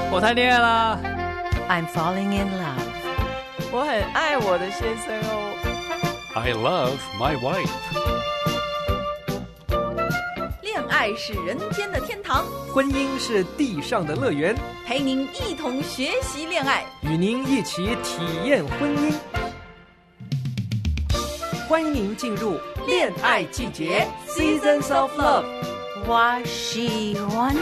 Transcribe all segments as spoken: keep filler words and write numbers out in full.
我谈恋爱啦 I'm falling in love. 我很爱我的先生哦。 I love my wife. 恋爱是人间的天堂， 婚姻是地上的乐园， 陪您一同学习恋爱， 与您一起体验婚姻。欢迎您进入恋爱季节 Seasons of Love。 我喜欢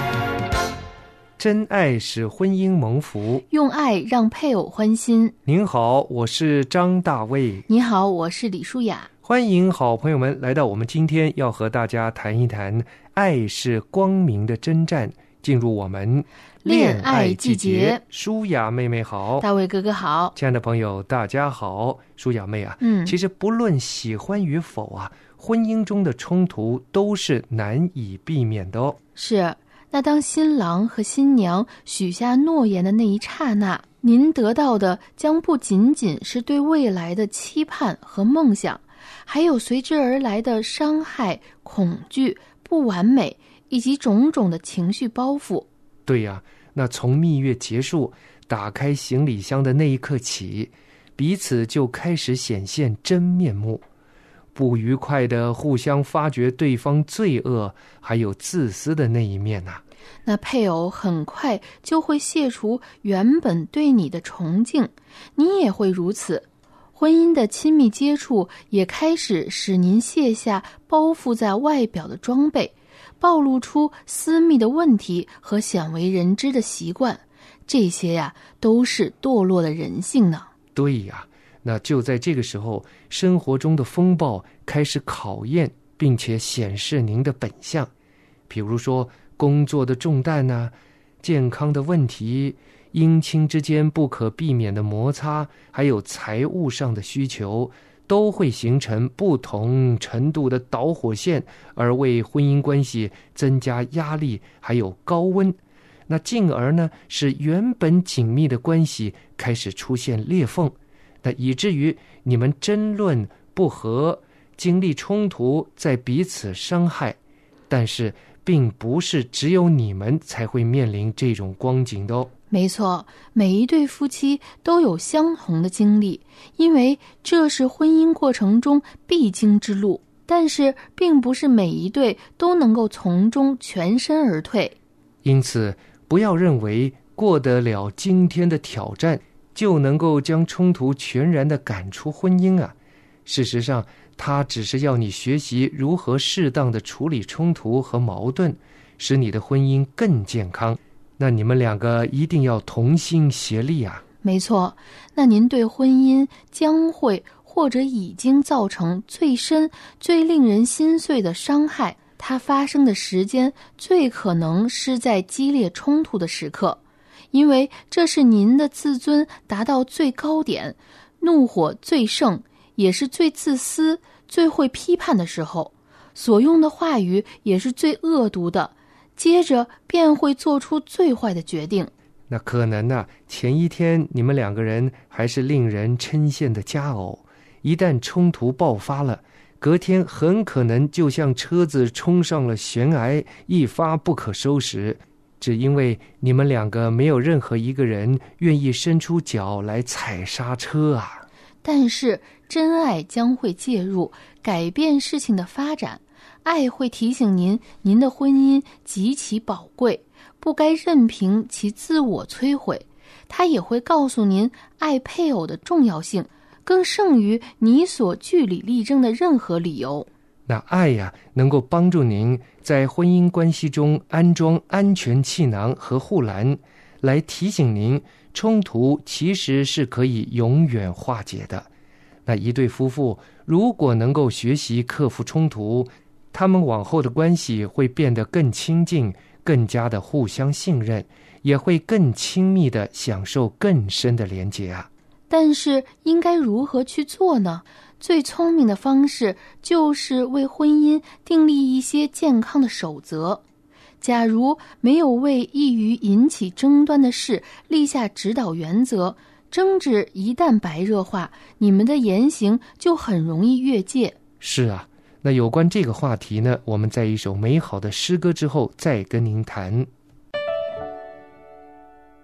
真爱使婚姻蒙福， 用爱让配偶欢心。 您好，我是张大卫。 你好，我是李舒雅。 欢迎好朋友们来到我们今天要和大家谈一谈爱是光明的征战，进入我们恋爱季节。 舒雅妹妹好， 大卫哥哥好， 亲爱的朋友大家好。舒雅妹啊， 嗯， 其实不论喜欢与否啊，婚姻中的冲突都是难以避免的哦。 是，那当新郎和新娘许下诺言的那一刹那，您得到的将不仅仅是对未来的期盼和梦想，还有随之而来的伤害、恐惧、不完美以及种种的情绪包袱。 对呀、啊，那从蜜月结束，打开行李箱的那一刻起，彼此就开始显现真面目，不愉快的互相发掘对方罪恶还有自私的那一面啊。 那配偶很快就会卸除原本对你的崇敬，你也会如此。婚姻的亲密接触也开始使您卸下包覆在外表的装备，暴露出私密的问题和鲜为人知的习惯，这些呀，都是堕落的人性呢。 对呀，那就在这个时候，生活中的风暴开始考验并且显示您的本相，比如说工作的重担啊，健康的问题，姻亲之间不可避免的摩擦，还有财务上的需求，都会形成不同程度的导火线，而为婚姻关系增加压力还有高温。那进而呢，使原本紧密的关系开始出现裂缝，那以至于你们争论不和，经历冲突，在彼此伤害。但是并不是只有你们才会面临这种光景的哦。 没错，每一对夫妻都有相同的经历，因为这是婚姻过程中必经之路，但是并不是每一对都能够从中全身而退。 因此不要认为过得了今天的挑战就能够将冲突全然地赶出婚姻啊。事实上，它只是要你学习如何适当地处理冲突和矛盾，使你的婚姻更健康。那你们两个一定要同心协力啊。 没错，那您对婚姻将会或者已经造成最深、最令人心碎的伤害，它发生的时间最可能是在激烈冲突的时刻，因为这是您的自尊达到最高点，怒火最盛，也是最自私、最会批判的时候，所用的话语也是最恶毒的，接着便会做出最坏的决定。 那可能呢、啊，前一天你们两个人还是令人称羡的佳偶，一旦冲突爆发了，隔天很可能就像车子冲上了悬崖，一发不可收拾，只因为你们两个没有任何一个人愿意伸出脚来踩刹车啊。 但是真爱将会介入，改变事情的发展。爱会提醒您，您的婚姻极其宝贵，不该任凭其自我摧毁。它也会告诉您爱配偶的重要性，更胜于你所据理力争的任何理由。 那爱呀、啊，能够帮助您在婚姻关系中安装安全气囊和护栏，来提醒您冲突其实是可以永远化解的。那一对夫妇如果能够学习克服冲突，他们往后的关系会变得更亲近，更加的互相信任，也会更亲密的享受更深的连结啊。 但是应该如何去做呢？最聪明的方式就是为婚姻订立一些健康的守则。假如没有为易于引起争端的事立下指导原则，争执一旦白热化，你们的言行就很容易越界。 是啊，那有关这个话题呢，我们在一首美好的诗歌之后再跟您谈。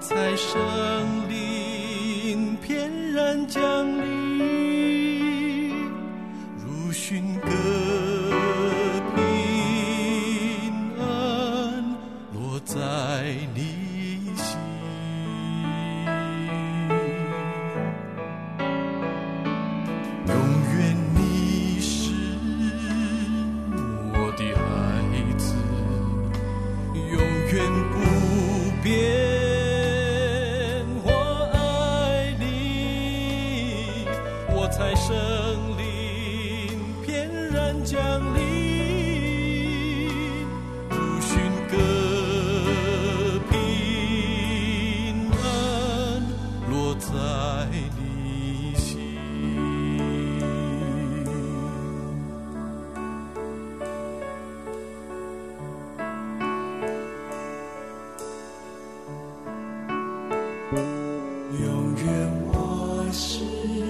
才生灵翩然降临，如寻歌平安落在你心。永远你是我的孩子，永远不变。才生灵翩然降临，如寻歌平安落在你心。永远我是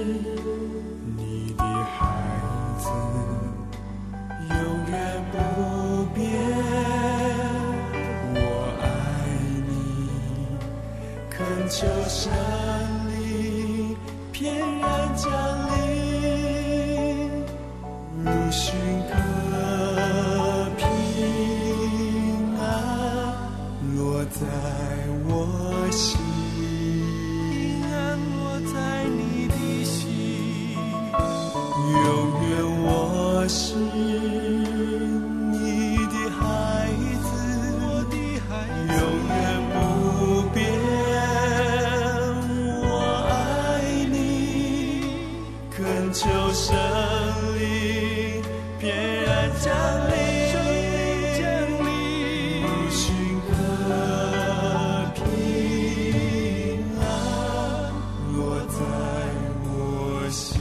求生灵翩然降临，如寻歌平安落在我心，平安落在你的心。永远我是你的孩子，我的孩子，永远不变。求生灵翩然降临，如寻歌平安落在我心。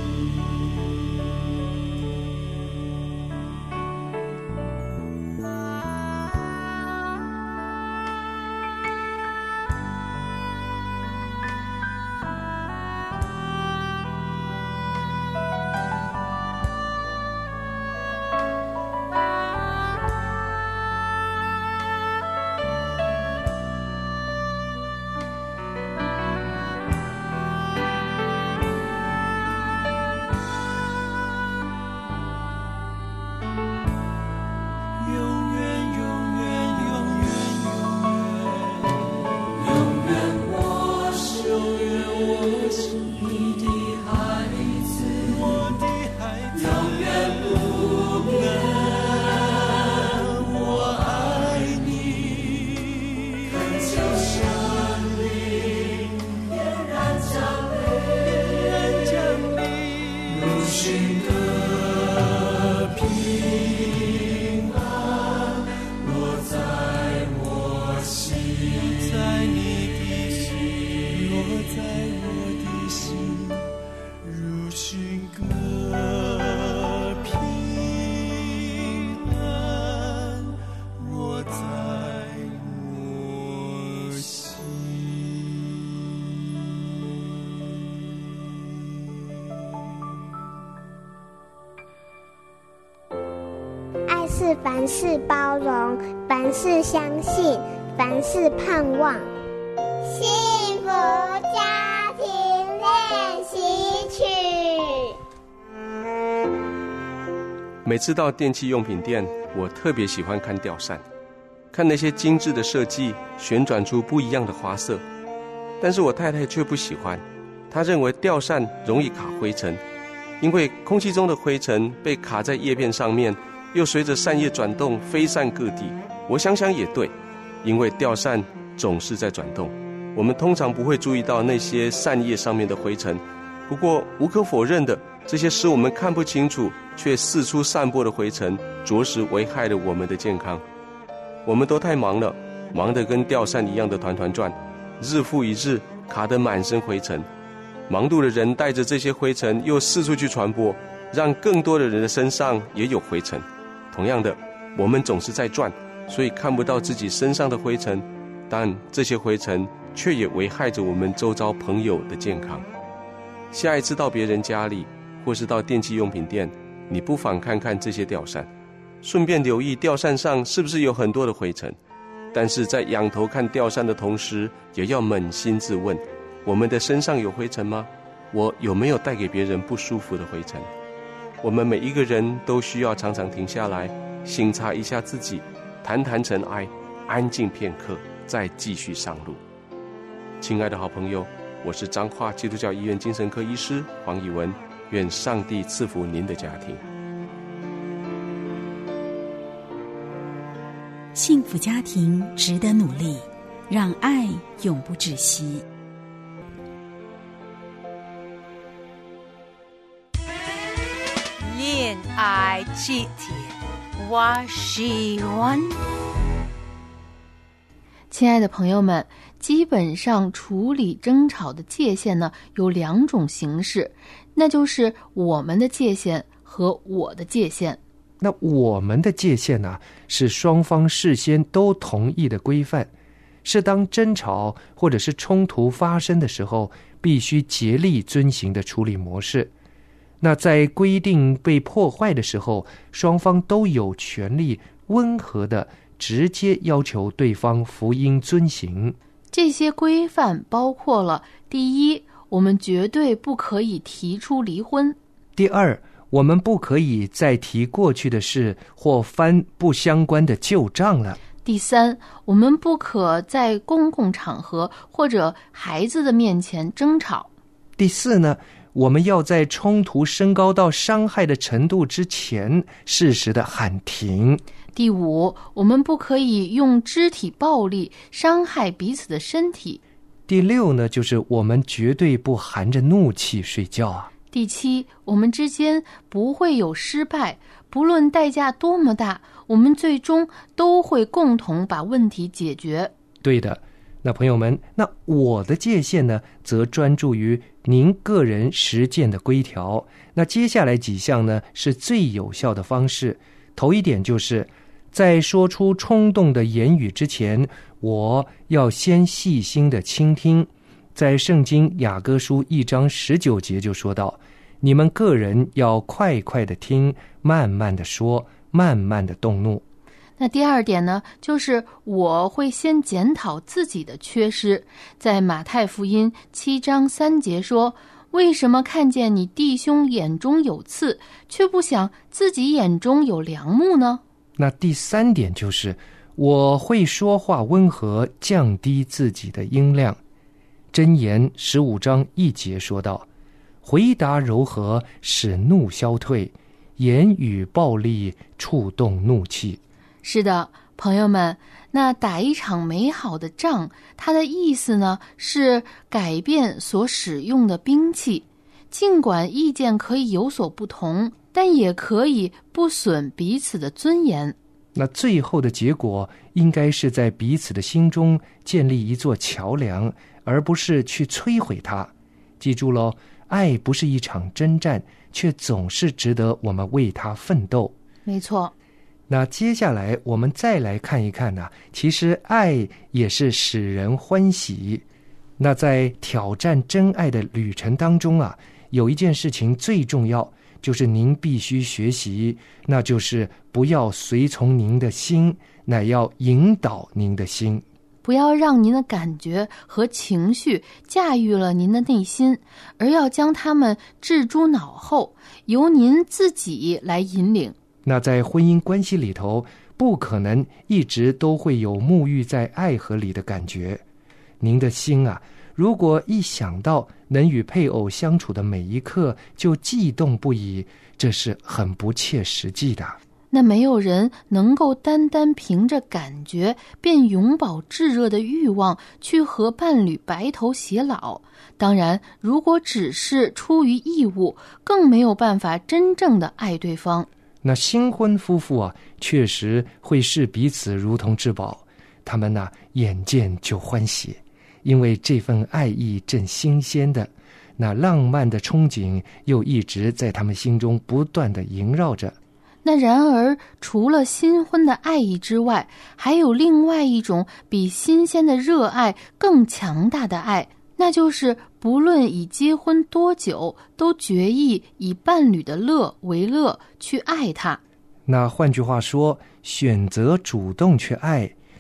是凡事包容，凡事相信，凡事盼望。幸福家庭练习曲。 每次到电器用品店，我特别喜欢看吊扇，看那些精致的设计，旋转出不一样的花色。但是我太太却不喜欢，她认为吊扇容易卡灰尘，因为空气中的灰尘被卡在叶片上面，又随着扇叶转动飞散各地。我想想也对，因为吊扇总是在转动，我们通常不会注意到那些扇叶上面的灰尘。不过无可否认的，这些使我们看不清楚却四处散播的灰尘，着实危害了我们的健康。我们都太忙了，忙得跟吊扇一样的团团转，日复一日，卡得满身灰尘。忙碌的人带着这些灰尘又四处去传播，让更多的人的身上也有灰尘。同样的，我们总是在转，所以看不到自己身上的灰尘，但这些灰尘却也危害着我们周遭朋友的健康。下一次到别人家里，或是到电器用品店，你不妨看看这些吊扇，顺便留意吊扇上是不是有很多的灰尘。 但是在仰头看吊扇的同时，也要扪心自问：我们的身上有灰尘吗？我有没有带给别人不舒服的灰尘？我们每一个人都需要常常停下来，省察一下自己，谈谈尘埃，安静片刻，再继续上路。亲爱的好朋友，我是彰化基督教医院精神科医师黄以文，愿上帝赐福您的家庭。 幸福家庭值得努力，让爱永不止息。 恋爱季节，我喜欢。 亲爱的朋友们，基本上处理争吵的界限呢有两种形式，那就是我们的界限和我的界限。 那我们的界限呢，是双方事先都同意的规范，是当争吵或者是冲突发生的时候必须竭力遵行的处理模式。那在规定被破坏的时候，双方都有权利温和的直接要求对方福音遵行。 这些规范包括了：第一，我们绝对不可以提出离婚； 第二，我们不可以再提过去的事或翻不相关的旧账了； 第三，我们不可在公共场合或者孩子的面前争吵； 第四呢，我们要在冲突升高到伤害的程度之前适时的喊停； 第五，我们不可以用肢体暴力伤害彼此的身体； 第六呢，就是我们绝对不含着怒气睡觉啊； 第七，我们之间不会有失败，不论代价多么大，我们最终都会共同把问题解决。 对的。那朋友们，那我的界限呢，则专注于您个人实践的规条。那接下来几项呢，是最有效的方式。头一点就是，在说出冲动的言语之前，我要先细心的倾听。在圣经雅歌书一章十九节就说到，你们个人要快快的听，慢慢的说，慢慢的动怒。 那第二点呢，就是我会先检讨自己的缺失。在马太福音七章三节说，为什么看见你弟兄眼中有刺，却不想自己眼中有梁木呢？ 那第三点就是，我会说话温和，降低自己的音量。箴言十五章一节说道，回答柔和，使怒消退，言语暴力，触动怒气。 是的，朋友们，那打一场美好的仗，它的意思呢，是改变所使用的兵器。尽管意见可以有所不同，但也可以不损彼此的尊严。 那最后的结果应该是在彼此的心中建立一座桥梁，而不是去摧毁它。记住咯，爱不是一场征战，却总是值得我们为它奋斗。 没错。 那接下来我们再来看一看呢、啊，其实爱也是使人欢喜。那在挑战真爱的旅程当中啊，有一件事情最重要，就是您必须学习，那就是不要随从您的心，乃要引导您的心。 不要让您的感觉和情绪驾驭了您的内心，而要将它们置诸脑后，由您自己来引领。 那在婚姻关系里头，不可能一直都会有沐浴在爱河里的感觉。您的心啊，如果一想到能与配偶相处的每一刻就悸动不已，这是很不切实际的。 那没有人能够单单凭着感觉便永葆炙热的欲望去和伴侣白头偕老。当然，如果只是出于义务，更没有办法真正的爱对方。 那新婚夫妇啊，确实会视彼此如同至宝，他们呢、啊、眼见就欢喜，因为这份爱意正新鲜的，那浪漫的憧憬又一直在他们心中不断的萦绕着。 那然而，除了新婚的爱意之外，还有另外一种比新鲜的热爱更强大的爱，那就是不论已结婚多久，都决意以伴侣的乐为乐，去爱他。 那换句话说，选择主动去爱，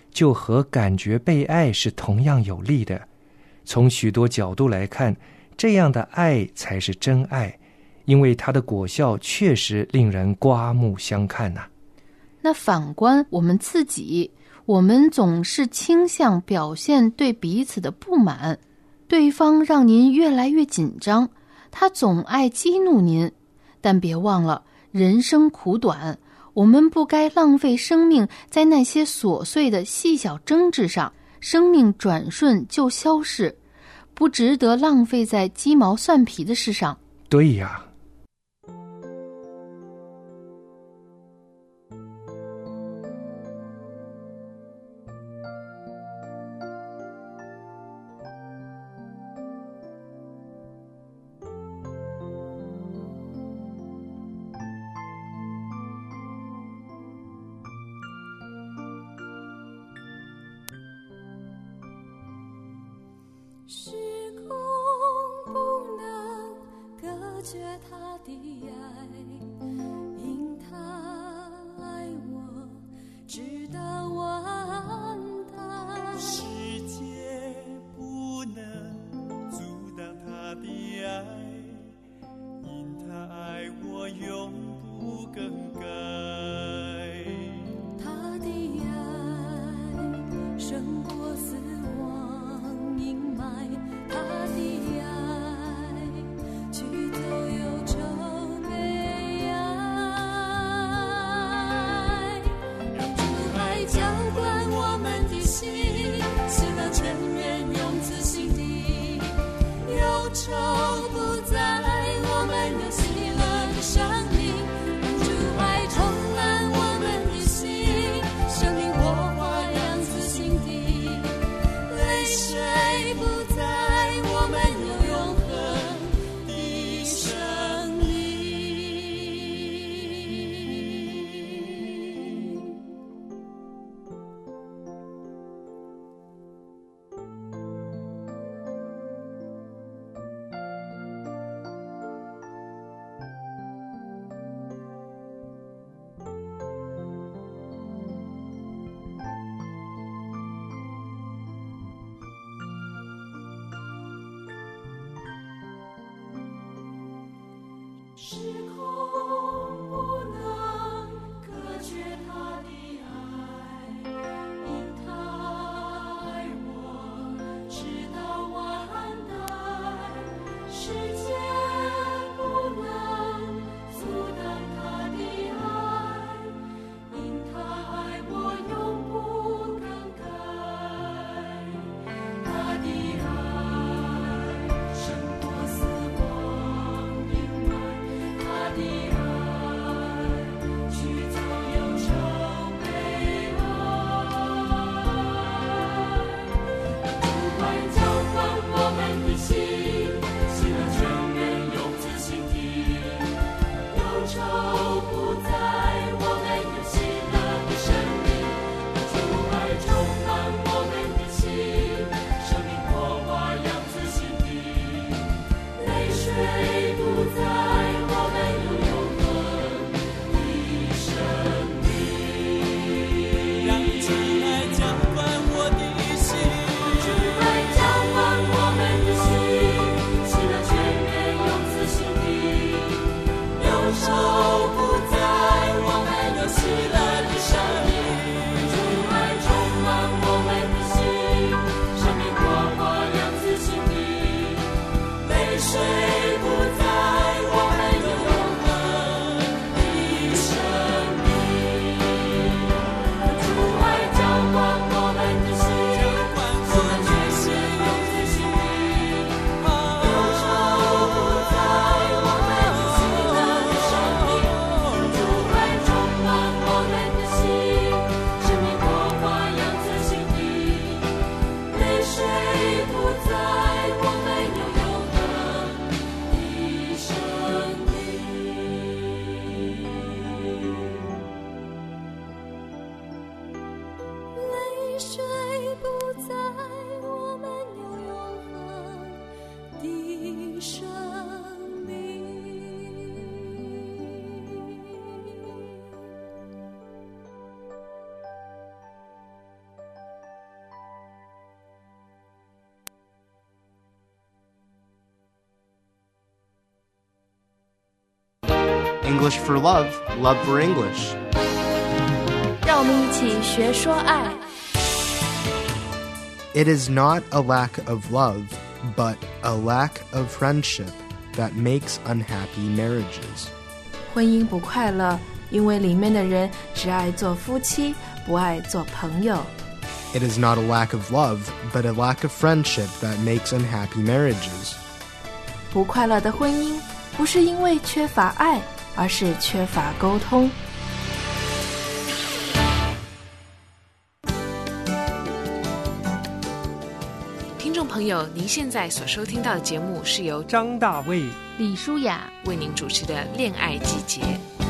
就和感觉被爱是同样有力的。从许多角度来看，这样的爱才是真爱，因为它的果效确实令人刮目相看呐、啊。 那反观我们自己，我们总是倾向表现对彼此的不满，对方让您越来越紧张，他总爱激怒您。但别忘了，人生苦短，我们不该浪费生命在那些琐碎的细小争执上，生命转瞬就消逝，不值得浪费在鸡毛蒜皮的事上。 对呀。 时空不能隔绝他的爱，因他爱我直到完蛋。 世界不能阻挡他的爱，因他爱我永不更改。 他的爱胜过死亡，他的爱去走忧愁悲哀，让主爱浇灌我们的心，使那全人永自心底，忧愁不在，我们有喜乐的生命，让主爱充满我们的心，生命火花扬自心底，泪水时空不能隔绝他的爱，因他爱我直到完蛋。世界不能阻挡他的爱，因他爱我永不更改。他的爱胜过死亡，因为他 English for love, love for English. 让我们一起学说爱。 It is not a lack of love, but a lack of friendship that makes unhappy marriages. 婚姻不快乐，因为里面的人只爱做夫妻，不爱做朋友。 It is not a lack of love, but a lack of friendship that makes unhappy marriages. 不快乐的婚姻不是因为缺乏爱，而是缺乏沟通。 听众朋友，您现在所收听到的节目是由张大卫、 李舒雅为您主持的《恋爱季节》。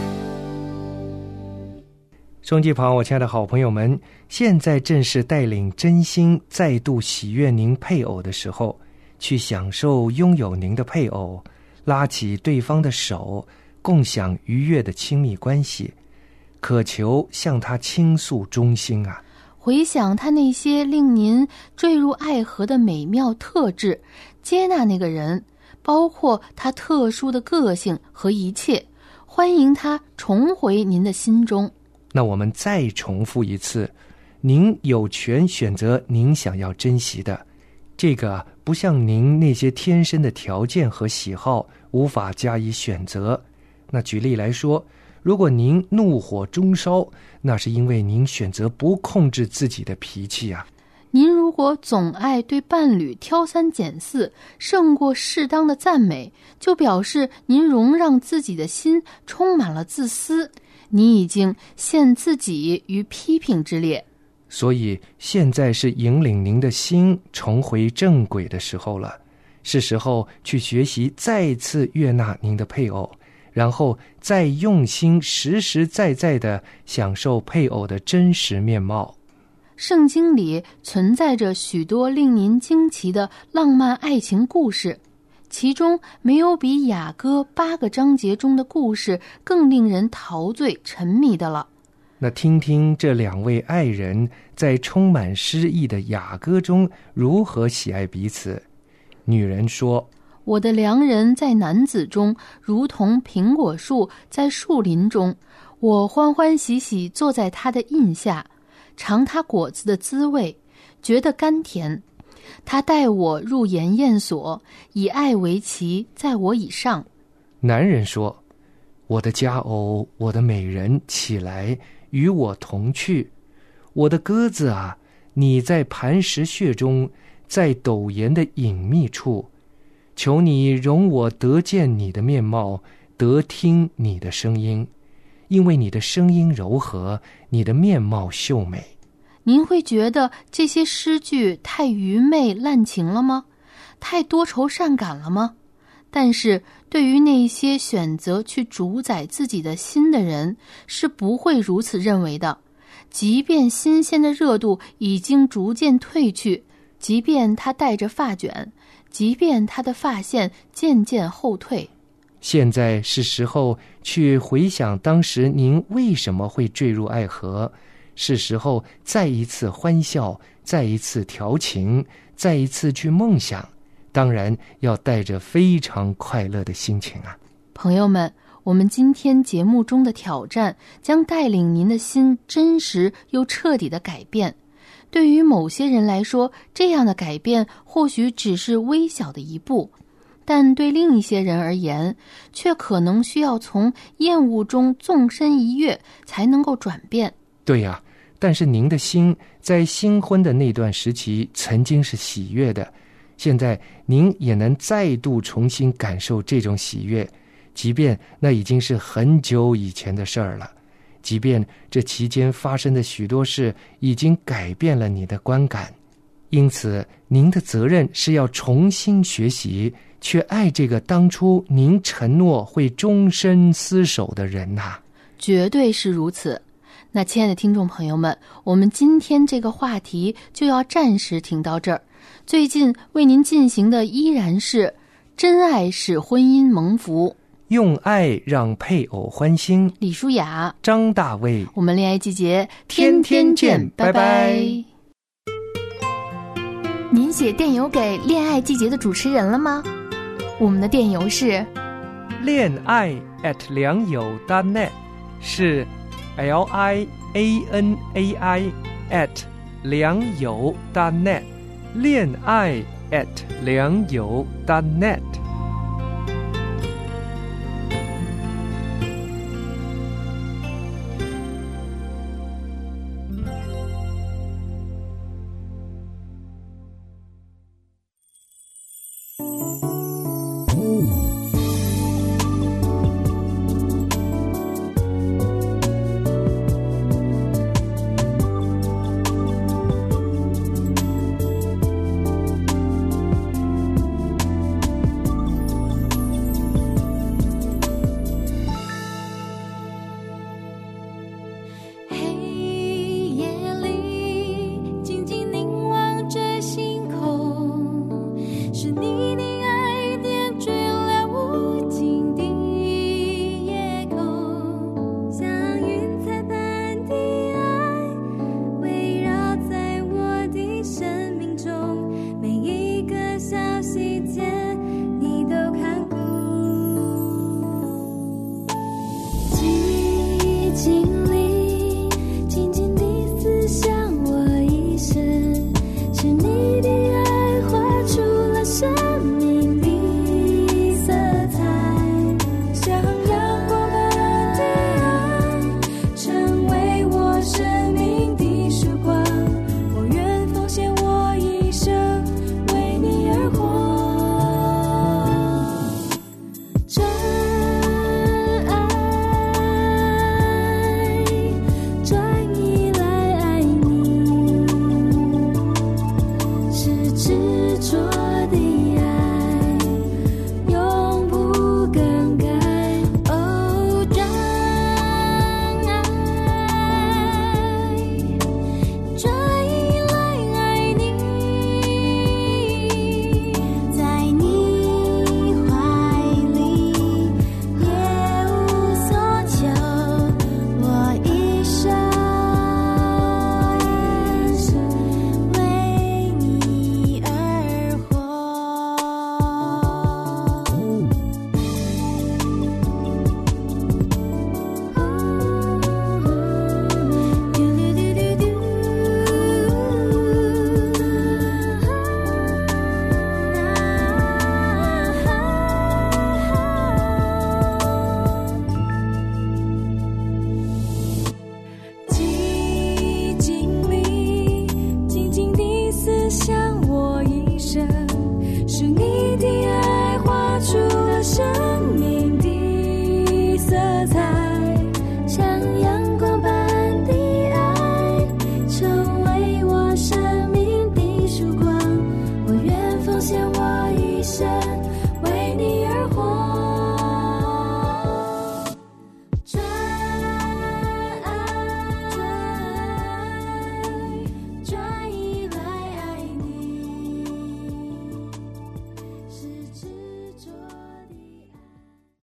收音机旁，我亲爱的好朋友们，现在正是带领真心再度喜悦您配偶的时候，去享受拥有您的配偶，拉起对方的手，共享愉悦的亲密关系，渴求向他倾诉衷心啊！ 回想他那些令您坠入爱河的美妙特质，接纳那个人，包括他特殊的个性和一切，欢迎他重回您的心中。 那我们再重复一次，您有权选择您想要珍惜的，这个不像您那些天生的条件和喜好无法加以选择。那举例来说，如果您怒火中烧，那是因为您选择不控制自己的脾气啊。 您如果总爱对伴侣挑三拣四，胜过适当的赞美，就表示您容让自己的心充满了自私，你已经陷自己于批评之列。 所以现在是引领您的心重回正轨的时候了，是时候去学习再次悦纳您的配偶，然后再用心实实在在地享受配偶的真实面貌。 圣经里存在着许多令您惊奇的浪漫爱情故事，其中没有比雅歌八个章节中的故事更令人陶醉沉迷的了。 那听听这两位爱人在充满诗意的雅歌中如何喜爱彼此。女人说， 我的良人在男子中，如同苹果树在树林中，我欢欢喜喜坐在他的荫下，尝他果子的滋味，觉得甘甜。他带我入筵宴所，以爱为旗，在我以上。 男人说，我的佳偶，我的美人，起来与我同去。我的鸽子啊，你在磐石穴中，在陡岩的隐秘处，求你容我得见你的面貌，得听你的声音，因为你的声音柔和，你的面貌秀美。 您会觉得这些诗句太愚昧滥情了吗？太多愁善感了吗？但是对于那些选择去主宰自己的心的人，是不会如此认为的。即便新鲜的热度已经逐渐褪去，即便他带着发卷，即便他的发线渐渐后退， 现在是时候去回想当时您为什么会坠入爱河，是时候再一次欢笑，再一次调情，再一次去梦想，当然要带着非常快乐的心情啊。 朋友们，我们今天节目中的挑战将带领您的心真实又彻底的改变。对于某些人来说，这样的改变或许只是微小的一步，但对另一些人而言，却可能需要从厌恶中纵身一跃才能够转变。 对呀、啊，但是您的心在新婚的那段时期曾经是喜悦的，现在您也能再度重新感受这种喜悦，即便那已经是很久以前的事儿了，即便这期间发生的许多事已经改变了你的观感。因此您的责任是要重新学习，去爱这个当初您承诺会终身厮守的人呐、啊。 绝对是如此。那亲爱的听众朋友们，我们今天这个话题就要暂时停到这儿。最近为您进行的依然是真爱使婚姻蒙福， 用爱让配偶欢心。 李舒雅、 张大卫， 我们恋爱季节天天见，拜拜。您写电邮给恋爱季节的主持人了吗？我们的电邮是恋爱 at 良友 dot net 是 L I A N A I at 良友 dot net 恋爱 at 良友 dot net。 是你